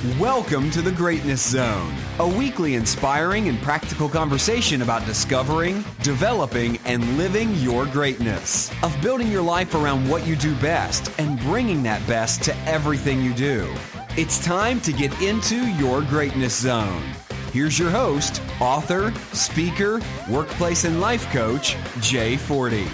Welcome to the Greatness Zone, a weekly inspiring and practical conversation about discovering, developing, and living your greatness, of building your life around what you do best and bringing that best to everything you do. It's time to get into your Greatness Zone. Here's your host, author, speaker, workplace and life coach, Jay Forte.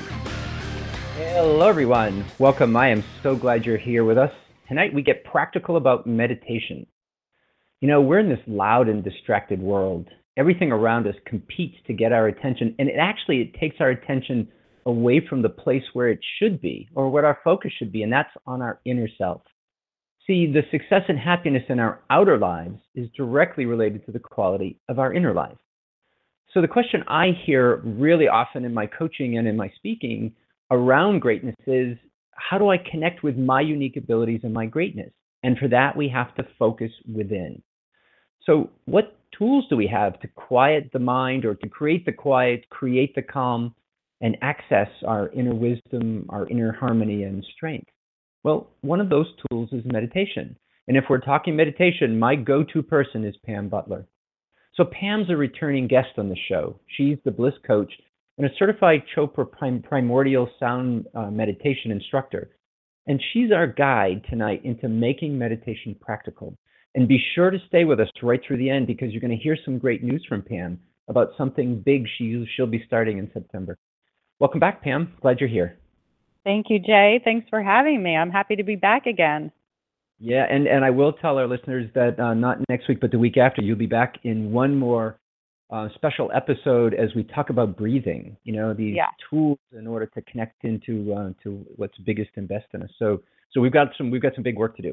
Hello, everyone. Welcome. I am so glad you're here with us. Tonight, we get practical about meditation. You know, we're in this loud and distracted world. Everything around us competes to get our attention, and it takes our attention away from the place where it should be, or what our focus should be, and that's on our inner self. See, the success and happiness in our outer lives is directly related to the quality of our inner life. So the question I hear really often in my coaching and in my speaking around greatness is, how do I connect with my unique abilities and my greatness? And for that, we have to focus within. So what tools do we have to quiet the mind, or to create the quiet, create the calm, and access our inner wisdom, our inner harmony and strength? Well, one of those tools is meditation. And if we're talking meditation, my go-to person is Pam Butler. So Pam's a returning guest on the show. She's the Bliss Coach and a certified Chopra primordial sound meditation instructor. And she's our guide tonight into making meditation practical. And be sure to stay with us right through the end, because you're going to hear some great news from Pam about something big she'll be starting in September. Welcome back, Pam. Glad you're here. Thank you, Jay. Thanks for having me. I'm happy to be back again. Yeah, and I will tell our listeners that not next week, but the week after, you'll be back in one more special episode as we talk about breathing, these tools in order to connect into to what's biggest and best in us. So we've got some big work to do.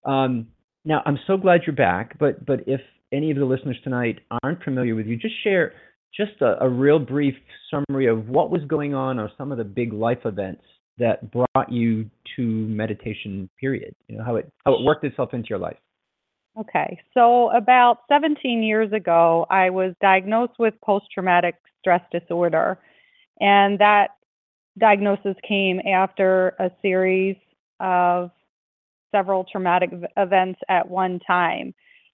Now, I'm so glad you're back, but if any of the listeners tonight aren't familiar with you, just share a real brief summary of what was going on, or some of the big life events that brought you to meditation, period. How it worked itself into your life. Okay, so about 17 years ago, I was diagnosed with post-traumatic stress disorder, and that diagnosis came after a series of several traumatic events at one time.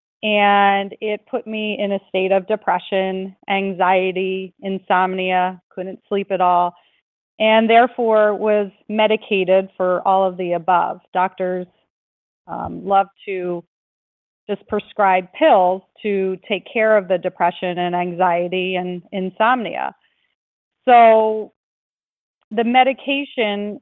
And it put me in a state of depression, anxiety, insomnia, couldn't sleep at all, and therefore was medicated for all of the above. Doctors love to just prescribe pills to take care of the depression and anxiety and insomnia. So the medication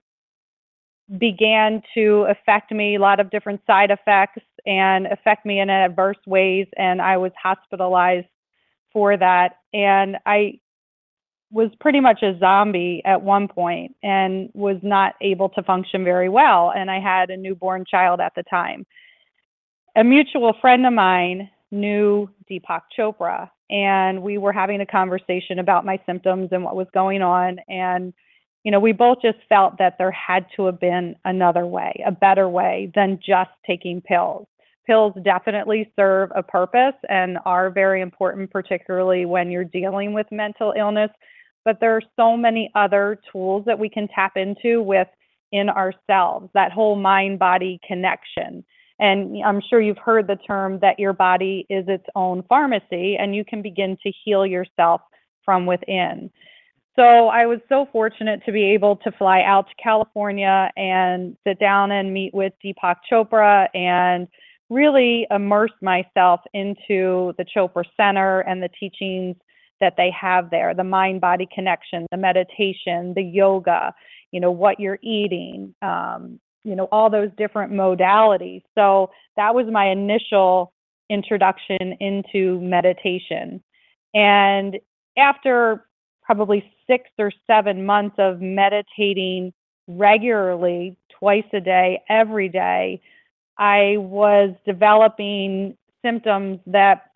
began to affect me, a lot of different side effects, and affect me in adverse ways, and I was hospitalized for that. And I was pretty much a zombie at one point and was not able to function very well, and I had a newborn child at the time. A mutual friend of mine knew Deepak Chopra, and we were having a conversation about my symptoms and what was going on, and we both just felt that there had to have been another way, a better way than just taking pills. Pills definitely serve a purpose and are very important, particularly when you're dealing with mental illness. But there are so many other tools that we can tap into within ourselves, that whole mind-body connection. And I'm sure you've heard the term that your body is its own pharmacy, and you can begin to heal yourself from within. So I was so fortunate to be able to fly out to California and sit down and meet with Deepak Chopra and really immerse myself into the Chopra Center and the teachings that they have there, the mind-body connection, the meditation, the yoga, what you're eating, all those different modalities. So that was my initial introduction into meditation. And after probably 6 or 7 months of meditating regularly, twice a day, every day, I was developing symptoms that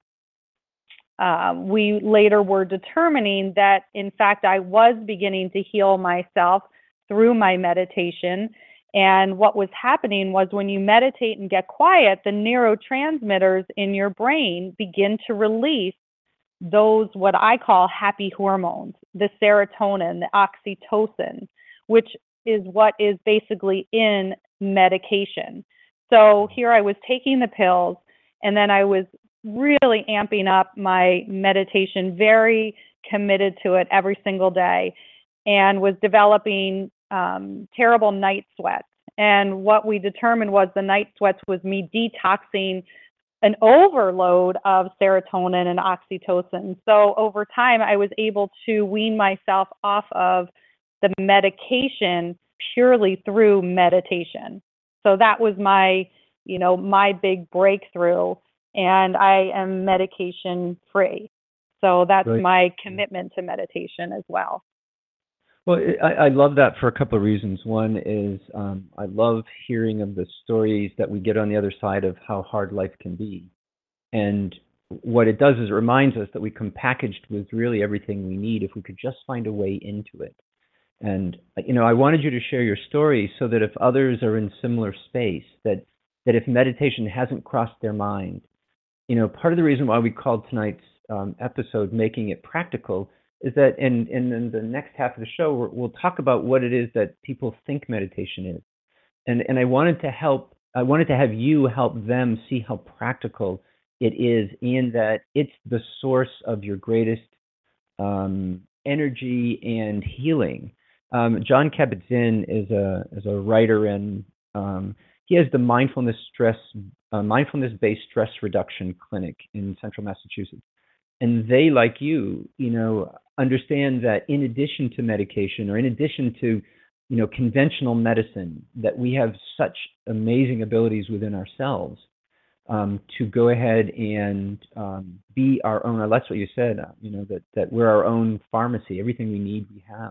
we later were determining that, in fact, I was beginning to heal myself through my meditation. And what was happening was, when you meditate and get quiet, the neurotransmitters in your brain begin to release those, what I call happy hormones, the serotonin, the oxytocin, which is what is basically in medication. So here I was taking the pills, And then I was really amping up my meditation, very committed to it every single day, and was developing terrible night sweats. And what we determined was the night sweats was me detoxing an overload of serotonin and oxytocin. So over time, I was able to wean myself off of the medication purely through meditation. So that was my, my big breakthrough, and I am medication free. So that's Right. my commitment to meditation as well. Well, I love that for a couple of reasons. One is I love hearing of the stories that we get on the other side of how hard life can be. And what it does is it reminds us that we come packaged with really everything we need if we could just find a way into it. And, I wanted you to share your story so that if others are in similar space, that if meditation hasn't crossed their mind, part of the reason why we called tonight's episode Making It Practical is that in the next half of the show, we'll talk about what it is that people think meditation is. And I wanted to have you help them see how practical it is, in that it's the source of your greatest energy and healing. Jon Kabat-Zinn is a writer, and he has the mindfulness-based stress reduction clinic in Central Massachusetts. And they, like you, understand that in addition to medication, or in addition to, conventional medicine, that we have such amazing abilities within ourselves to go ahead and be our own. That's what you said. That we're our own pharmacy. Everything we need, we have.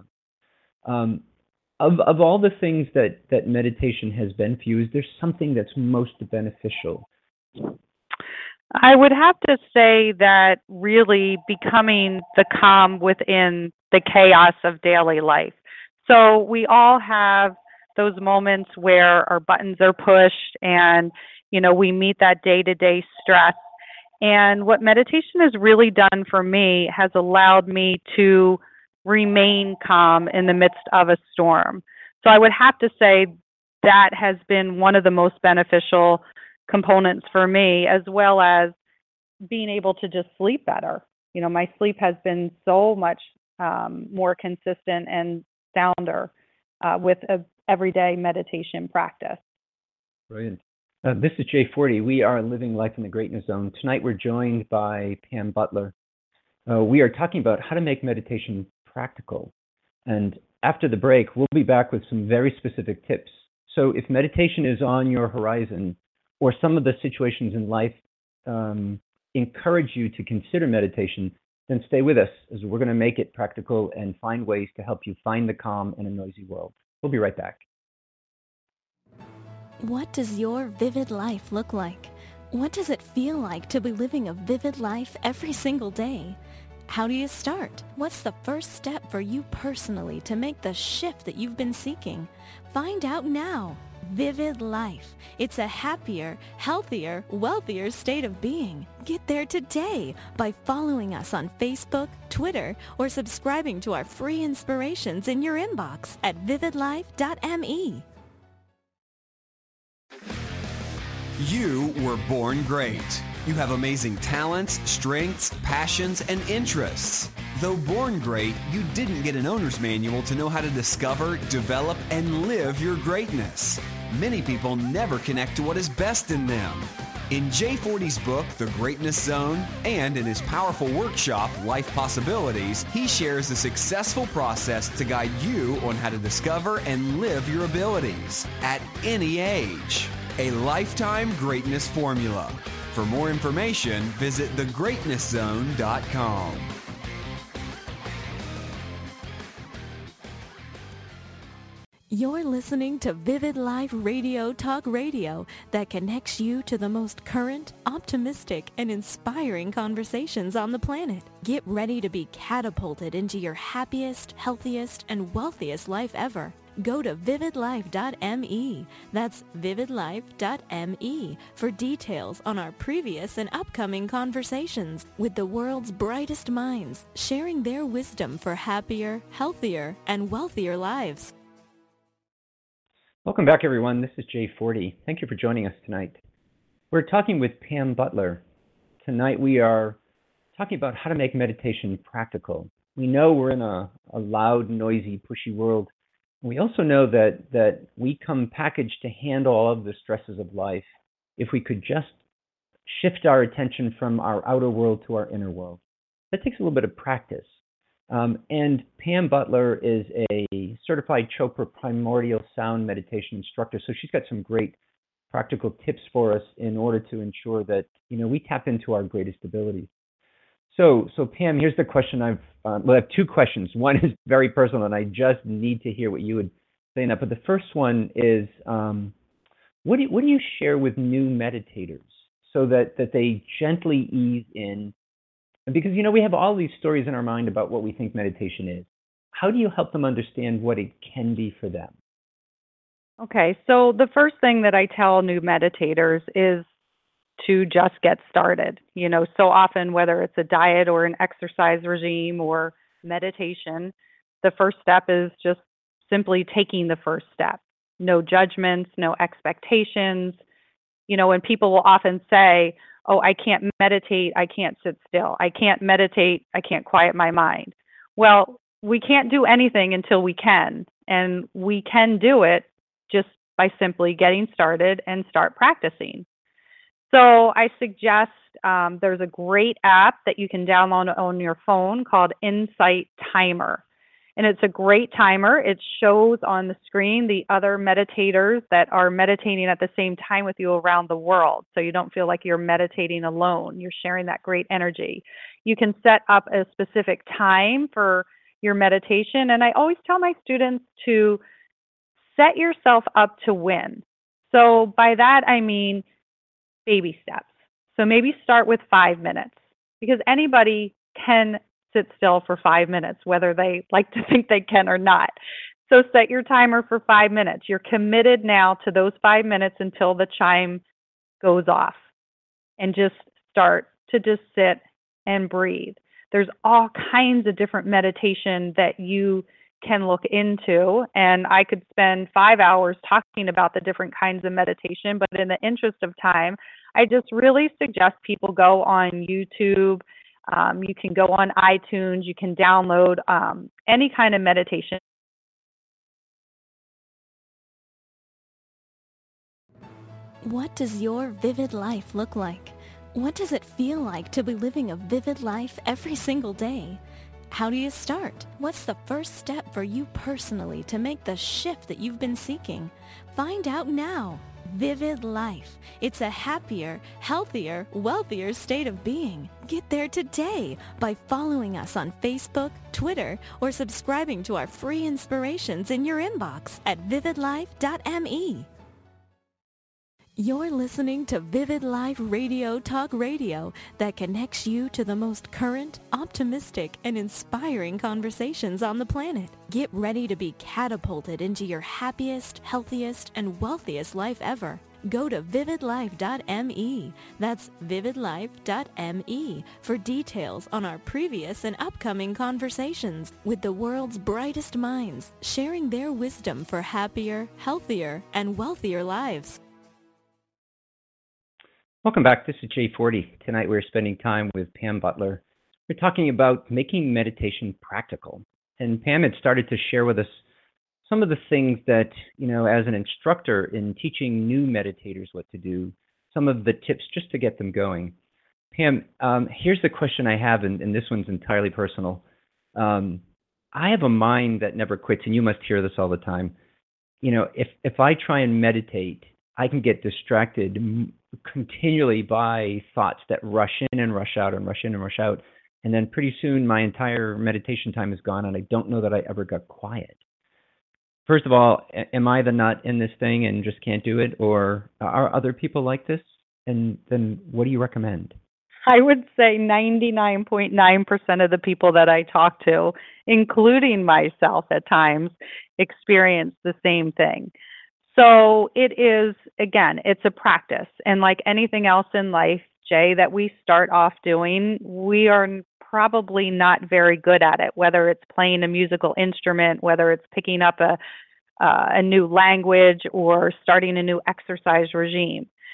Of all the things that meditation has been for you, is there something that's most beneficial? I would have to say that really becoming the calm within the chaos of daily life. So we all have those moments where our buttons are pushed and, we meet that day-to-day stress. And what meditation has really done for me has allowed me to remain calm in the midst of a storm. So I would have to say that has been one of the most beneficial components for me, as well as being able to just sleep better. My sleep has been so much more consistent and sounder with a everyday meditation practice. Brilliant. This is Jay Forte. We are living life in the greatness zone. Tonight we're joined by Pam Butler. We are talking about how to make meditation practical. And after the break, we'll be back with some very specific tips. So if meditation is on your horizon, or some of the situations in life encourage you to consider meditation, then stay with us, as we're going to make it practical and find ways to help you find the calm in a noisy world. We'll be right back. What does your vivid life look like? What does it feel like to be living a vivid life every single day? How do you start? What's the first step for you personally to make the shift that you've been seeking? Find out now. Vivid Life. It's a happier, healthier, wealthier state of being. Get there today by following us on Facebook, Twitter, or subscribing to our free inspirations in your inbox at vividlife.me. You were born great. You have amazing talents, strengths, passions, and interests. Though born great, you didn't get an owner's manual to know how to discover, develop, and live your greatness. Many people never connect to what is best in them. In Jay Forte's book, The Greatness Zone, and in his powerful workshop, Life Possibilities, he shares a successful process to guide you on how to discover and live your abilities at any age. A lifetime greatness formula. For more information, visit thegreatnesszone.com. You're listening to Vivid Life Radio Talk Radio that connects you to the most current, optimistic, and inspiring conversations on the planet. Get ready to be catapulted into your happiest, healthiest, and wealthiest life ever. Go to vividlife.me. That's vividlife.me for details on our previous and upcoming conversations with the world's brightest minds, sharing their wisdom for happier, healthier, and wealthier lives. Welcome back, everyone. This is Jay Forte. Thank you for joining us tonight. We're talking with Pam Butler. Tonight we are talking about how to make meditation practical. We know we're in a loud, noisy, pushy world. We also know that we come packaged to handle all of the stresses of life if we could just shift our attention from our outer world to our inner world. That takes a little bit of practice. And Pam Butler is a certified Chopra primordial sound meditation instructor. So she's got some great practical tips for us in order to ensure that, we tap into our greatest abilities. So Pam, here's the question I have two questions. One is very personal, and I just need to hear what you would say on that. But the first one is, what do you share with new meditators so that they gently ease in? Because, we have all these stories in our mind about what we think meditation is. How do you help them understand what it can be for them? Okay, so the first thing that I tell new meditators is to just get started. So often, whether it's a diet or an exercise regime or meditation, the first step is just simply taking the first step. No judgments, no expectations. And people will often say, oh, I can't meditate, I can't sit still. I can't meditate, I can't quiet my mind. Well, we can't do anything until we can. And we can do it just by simply getting started and start practicing. So I suggest there's a great app that you can download on your phone called Insight Timer. And it's a great timer. It shows on the screen the other meditators that are meditating at the same time with you around the world. So you don't feel like you're meditating alone. You're sharing that great energy. You can set up a specific time for your meditation. And I always tell my students to set yourself up to win. So by that, I mean baby steps. So maybe start with 5 minutes, because anybody can sit still for 5 minutes, whether they like to think they can or not. So set your timer for 5 minutes. You're committed now to those 5 minutes until the chime goes off, and just start to just sit and breathe. There's all kinds of different meditation that you can look into, and I could spend 5 hours talking about the different kinds of meditation, but in the interest of time, I just really suggest people go on YouTube. You can go on iTunes. You can download any kind of meditation. What does your vivid life look like? What does it feel like to be living a vivid life every single day? How do you start? What's the first step for you personally to make the shift that you've been seeking? Find out now. Vivid Life. It's a happier, healthier, wealthier state of being. Get there today by following us on Facebook, Twitter, or subscribing to our free inspirations in your inbox at vividlife.me. You're listening to Vivid Life Radio Talk Radio that connects you to the most current, optimistic, and inspiring conversations on the planet. Get ready to be catapulted into your happiest, healthiest, and wealthiest life ever. Go to vividlife.me. That's vividlife.me for details on our previous and upcoming conversations with the world's brightest minds, sharing their wisdom for happier, healthier, and wealthier lives. Welcome back. This is Jay Forty. Tonight we're spending time with Pam Butler. We're talking about making meditation practical. And Pam had started to share with us some of the things that, as an instructor in teaching new meditators what to do, some of the tips just to get them going. Pam, here's the question I have, and this one's entirely personal. I have a mind that never quits, and you must hear this all the time. If I try and meditate, I can get distracted continually by thoughts that rush in and rush out and rush in and rush out. And then pretty soon my entire meditation time is gone, and I don't know that I ever got quiet. First of all, am I the nut in this thing and just can't do it? Or are other people like this? And then what do you recommend? I would say 99.9% of the people that I talk to, including myself at times, experience the same thing. So it is, again, it's a practice. And like anything else in life, Jay, that we start off doing, we are probably not very good at it, whether it's playing a musical instrument, whether it's picking up a new language or starting a new exercise regime.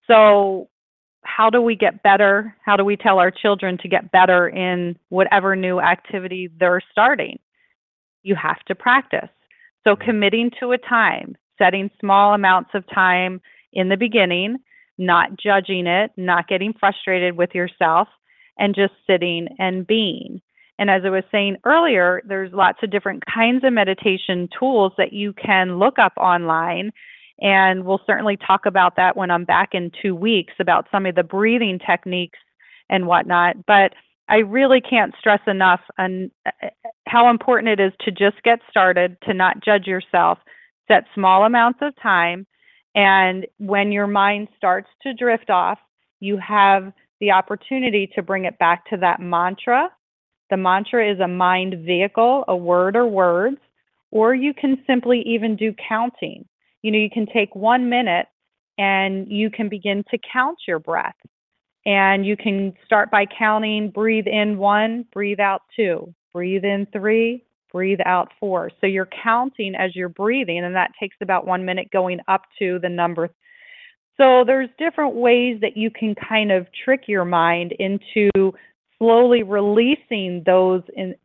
So how do we get better? How do we tell our children to get better in whatever new activity they're starting? You have to practice. So committing to a time, setting small amounts of time in the beginning, not judging it, not getting frustrated with yourself, and just sitting and being. And as I was saying earlier, there's lots of different kinds of meditation tools that you can look up online. And we'll certainly talk about that when I'm back in 2 weeks about some of the breathing techniques and whatnot. But I really can't stress enough on how important it is to just get started, to not judge yourself, set small amounts of time. And when your mind starts to drift off, you have the opportunity to bring it back to that mantra. The mantra is a mind vehicle, a word or words, or you can simply even do counting. You can take 1 minute and you can begin to count your breath. And you can start by counting, breathe in 1, breathe out 2, breathe in 3, breathe out 4. So you're counting as you're breathing, and that takes about 1 minute going up to the number. So there's different ways that you can kind of trick your mind into slowly releasing those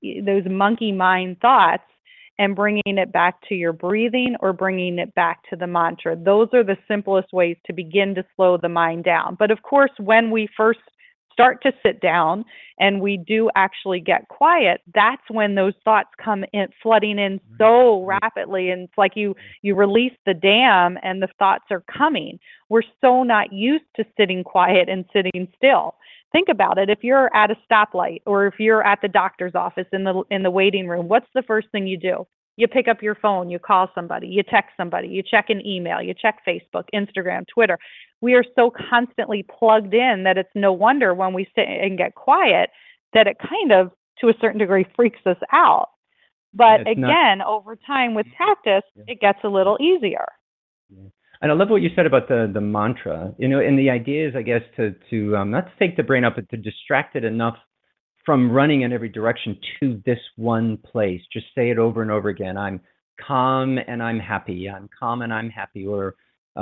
monkey mind thoughts and bringing it back to your breathing or bringing it back to the mantra. Those are the simplest ways to begin to slow the mind down. But of course, when we first start to sit down and we do actually get quiet, that's when those thoughts come in, flooding in so rapidly. And it's like you release the dam and the thoughts are coming. We're so not used to sitting quiet and sitting still. Think about it. If you're at a stoplight or if you're at the doctor's office in the waiting room, what's the first thing you do? You pick up your phone, you call somebody, you text somebody, you check an email, you check Facebook, Instagram, Twitter. We are so constantly plugged in that it's no wonder when we sit and get quiet that it kind of, to a certain degree, freaks us out. But again, over time with practice, it gets a little easier. Yeah. And I love what you said about the mantra, and the idea is, I guess, to not to take the brain up, but to distract it enough from running in every direction to this one place. Just say it over and over again. I'm calm and I'm happy. I'm calm and I'm happy. Or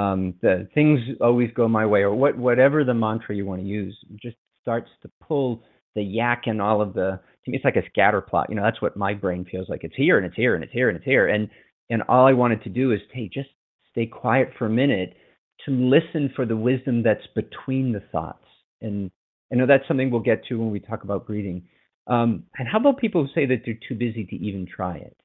the things always go my way, or whatever the mantra you want to use. It just starts to pull the yak and all of to me, it's like a scatter plot. That's what my brain feels like. It's here and it's here and it's here and it's here. And all I wanted to do is, hey, just stay quiet for a minute to listen for the wisdom that's between the thoughts. And I know that's something we'll get to when we talk about breathing. And how about people who say that they're too busy to even try it?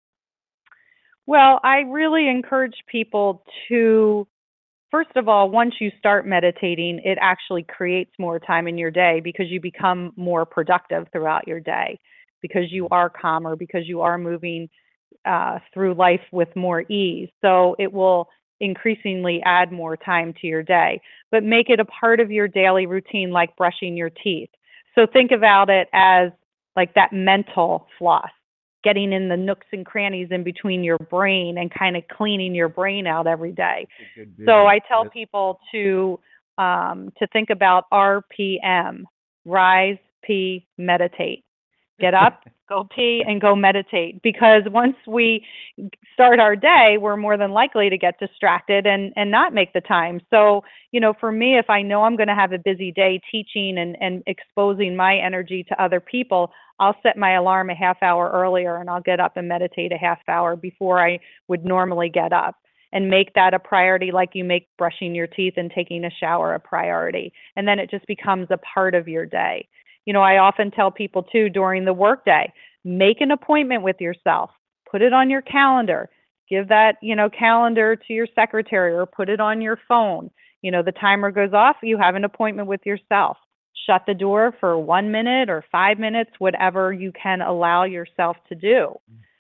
Well, I really encourage people to, first of all, once you start meditating, it actually creates more time in your day because you become more productive throughout your day, because you are calmer, because you are moving through life with more ease. So it will increasingly add more time to your day, but make it a part of your daily routine, like brushing your teeth. So think about it as like that mental floss, getting in the nooks and crannies in between your brain and kind of cleaning your brain out every day. So I tell people to think about RPM, rise, pee, meditate. Get up, go pee, and go meditate. Because once we start our day, we're more than likely to get distracted and not make the time. So, for me, if I know I'm going to have a busy day teaching and exposing my energy to other people, I'll set my alarm a half hour earlier and I'll get up and meditate a half hour before I would normally get up, and make that a priority, like you make brushing your teeth and taking a shower a priority. And then it just becomes a part of your day. I often tell people too, during the workday, make an appointment with yourself, put it on your calendar, give that, calendar to your secretary or put it on your phone. The timer goes off, you have an appointment with yourself. Shut the door for 1 minute or 5 minutes, whatever you can allow yourself to do.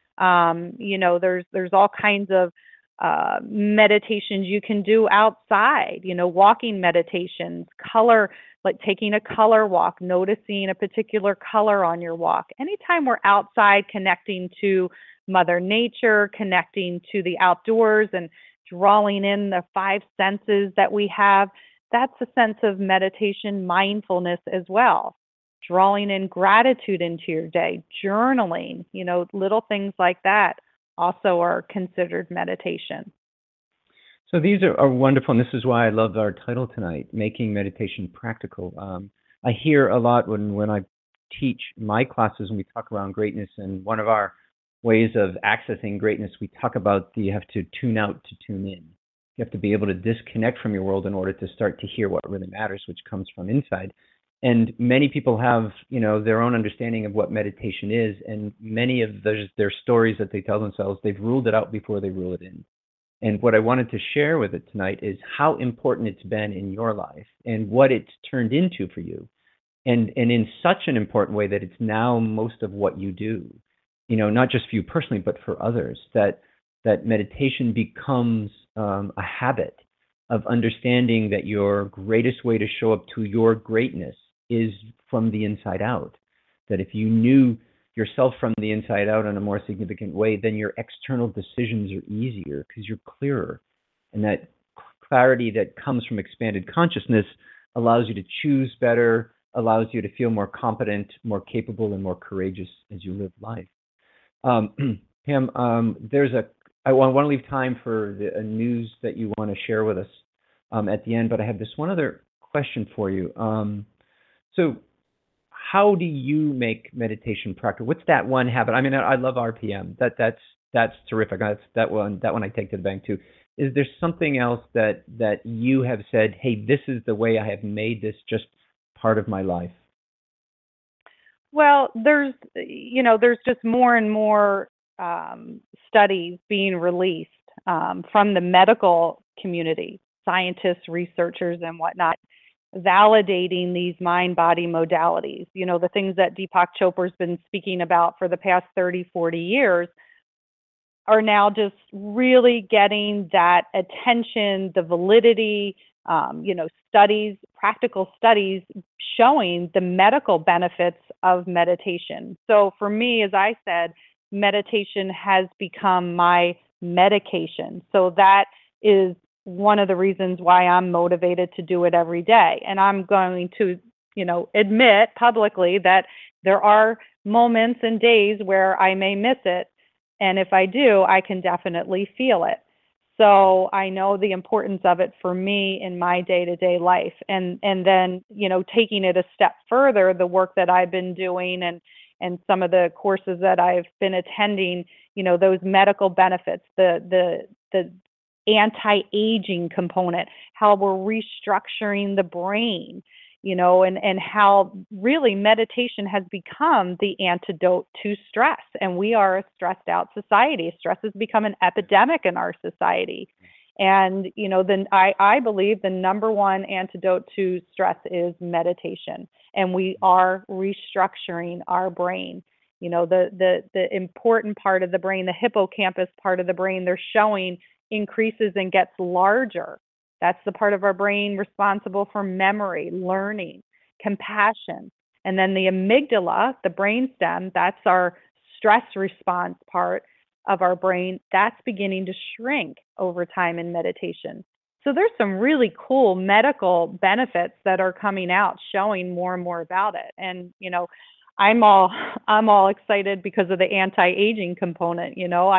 There's all kinds of meditations you can do outside, walking meditations, color, like taking a color walk, noticing a particular color on your walk. Anytime we're outside, connecting to Mother Nature, connecting to the outdoors and drawing in the 5 senses that we have, that's a sense of meditation, mindfulness as well. Drawing in gratitude into your day, journaling, little things like that also are considered meditation. So these are wonderful, and this is why I love our title tonight, Making Meditation Practical. I hear a lot when I teach my classes and we talk around greatness, and one of our ways of accessing greatness, we talk about you have to tune out to tune in. You have to be able to disconnect from your world in order to start to hear what really matters, which comes from inside. And many people have, their own understanding of what meditation is, and many of their stories that they tell themselves, they've ruled it out before they rule it in. And what I wanted to share with it tonight is how important it's been in your life and what it's turned into for you. And in such an important way that it's now most of what you do, not just for you personally, but for others, that meditation becomes a habit of understanding that your greatest way to show up to your greatness is from the inside out. That if you knew yourself from the inside out in a more significant way, then your external decisions are easier because you're clearer. And that clarity that comes from expanded consciousness allows you to choose better, allows you to feel more competent, more capable, and more courageous as you live life. Pam, I want to leave time for the news that you want to share with us at the end, but I have this one other question for you. So how do you make meditation practical? What's that one habit? I mean, I love RPM. That's terrific. That one I take to the bank too. Is there something else that you have said, hey, this is the way I have made this just part of my life? Well, there's just more and more studies being released from the medical community, scientists, researchers, and whatnot, validating these mind-body modalities. The things that Deepak Chopra's been speaking about for the past 30, 40 years are now just really getting that attention, the validity, studies, practical studies showing the medical benefits of meditation. So for me, as I said, meditation has become my medication. So that is one of the reasons why I'm motivated to do it every day. And I'm going to, admit publicly that there are moments and days where I may miss it. And if I do, I can definitely feel it. So I know the importance of it for me in my day-to-day life. And then, taking it a step further, the work that I've been doing and some of the courses that I've been attending, those medical benefits, the anti-aging component, how we're restructuring the brain, and how really meditation has become the antidote to stress. And we are a stressed out society. Stress has become an epidemic in our society. And, then I believe the number one antidote to stress is meditation. And we are restructuring our brain. The important part of the brain, the hippocampus part of the brain, they're showing increases and gets larger. That's the part of our brain responsible for memory, learning, compassion. And then the amygdala, the brainstem, that's our stress response part of our brain, that's beginning to shrink over time in meditation. So there's some really cool medical benefits that are coming out showing more and more about it. And, I'm all excited because of the anti-aging component.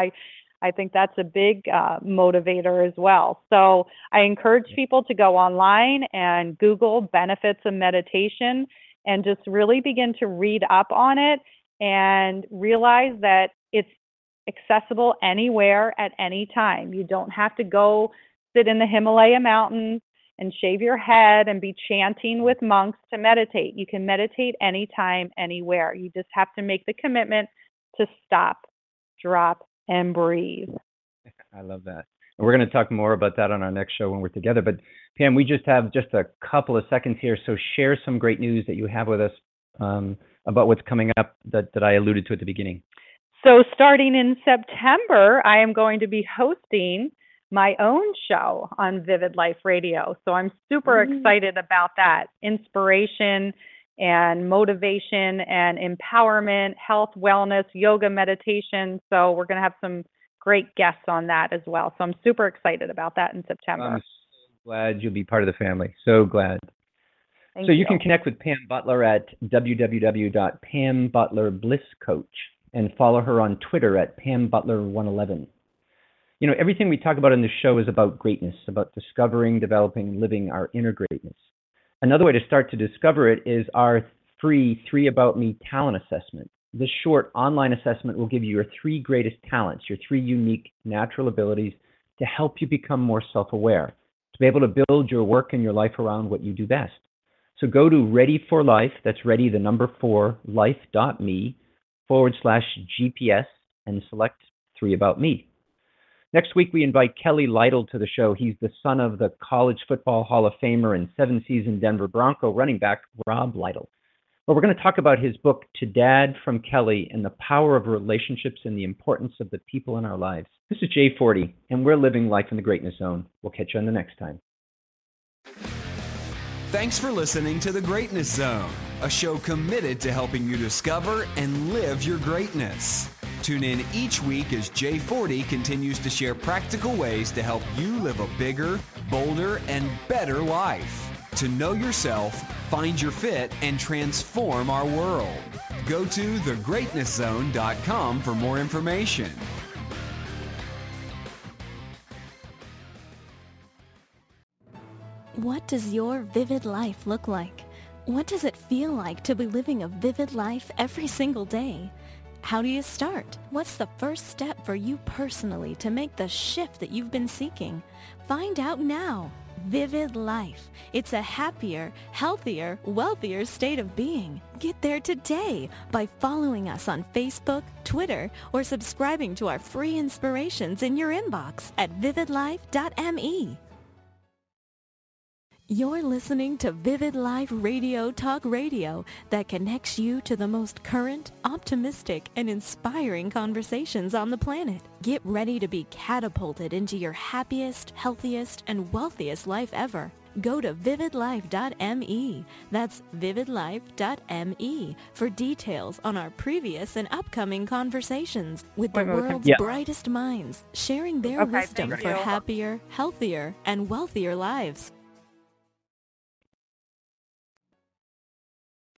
I think that's a big motivator as well. So I encourage people to go online and Google benefits of meditation and just really begin to read up on it and realize that it's accessible anywhere at any time. You don't have to go sit in the Himalaya mountains and shave your head and be chanting with monks to meditate. You can meditate anytime, anywhere. You just have to make the commitment to stop, drop, and breathe. I love that. And we're going to talk more about that on our next show when we're together. But Pam, we just have just a couple of seconds here. So share some great news that you have with us about what's coming up that I alluded to at the beginning. So starting in September, I am going to be hosting my own show on Vivid Life Radio. So I'm super excited about that. Inspiration and motivation and empowerment, health, wellness, yoga, meditation. So we're going to have some great guests on that as well. So I'm super excited about that in September. I'm so glad you'll be part of the family. So glad. Thank you can connect with Pam Butler at www.pambutlerblisscoach and follow her on Twitter at PamButler111. Everything we talk about in this show is about greatness, about discovering, developing, and living our inner greatness. Another way to start to discover it is our free 3 About Me talent assessment. This short online assessment will give you your 3 greatest talents, your 3 unique natural abilities to help you become more self-aware, to be able to build your work and your life around what you do best. So go to Ready for Life, that's ready, the number 4, life.me/GPS, and select 3 About Me. Next week, we invite Kelly Lytle to the show. He's the son of the College Football Hall of Famer and 7-season Denver Bronco running back Rob Lytle. Well, we're going to talk about his book, To Dad from Kelly, and the power of relationships and the importance of the people in our lives. This is Jay Forty, and we're living life in the Greatness Zone. We'll catch you on the next time. Thanks for listening to The Greatness Zone, a show committed to helping you discover and live your greatness. Tune in each week as Jay Forty continues to share practical ways to help you live a bigger, bolder, and better life. To know yourself, find your fit, and transform our world. Go to thegreatnesszone.com for more information. What does your vivid life look like? What does it feel like to be living a vivid life every single day? How do you start? What's the first step for you personally to make the shift that you've been seeking? Find out now. Vivid Life. It's a happier, healthier, wealthier state of being. Get there today by following us on Facebook, Twitter, or subscribing to our free inspirations in your inbox at vividlife.me. You're listening to Vivid Life Radio Talk Radio that connects you to the most current, optimistic, and inspiring conversations on the planet. Get ready to be catapulted into your happiest, healthiest, and wealthiest life ever. Go to vividlife.me. That's vividlife.me for details on our previous and upcoming conversations with the world's brightest minds, sharing their wisdom for happier, healthier, and wealthier lives.